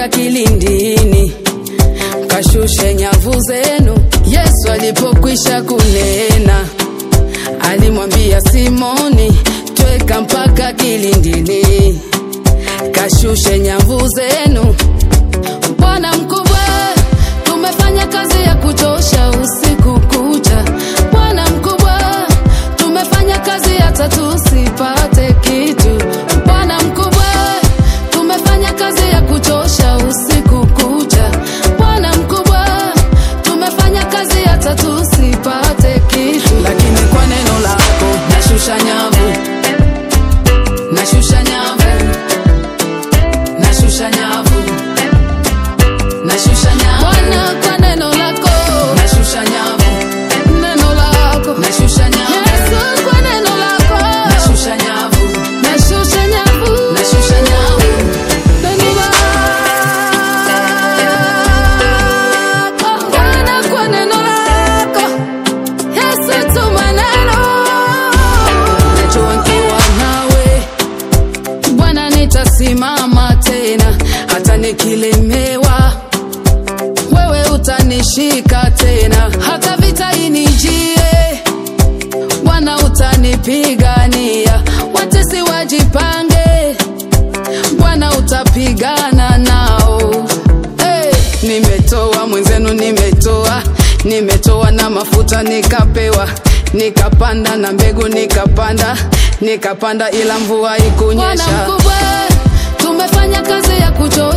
mpaka kilindini, kashushe nyavu zenu. Yesu alipokwisha kunena, alimwambia Simoni, tweka mpaka kilindini, kashushe nyavu zenu. Bwana mkubwa, tumefanya kazi ya kuchosha usiku kucha. Bwana mkubwa, tumefanya kazi hata tusipate kitu. Bwana mkubwa, tumefanya kazi ya kuchosha usiku kucha. Bwana mkubwa, tumefanya kazi hata tusipate kitu. Lakini kwa neno lako nashusha nyavu, nashusha nyavu, nashusha nyavu, nashusha nyavu. Bwana, kwa neno lako nashusha nyavu, neno lako nashusha nyavu. Yesu, kwa neno lako nashusha nyavu, nashusha nyavu, nashusha nyavu. Neno lako Bwana, kwa neno lako Yesu, tuma neno. Najua nikiwa nawe Bwana nitasimama tena, hata nikilemewa wewe utanishika tena. Hata vita inijie Bwana utanipigania. Watesi wajipange, Bwana utapigana nao. Hey, nimetoa mwenzenu, nimetoa na mafuta nikapewa, nikapanda na mbegu nikapanda ila mvua ikunyesha. Bwana mkubwa, tumefanya kazi ya kuchosha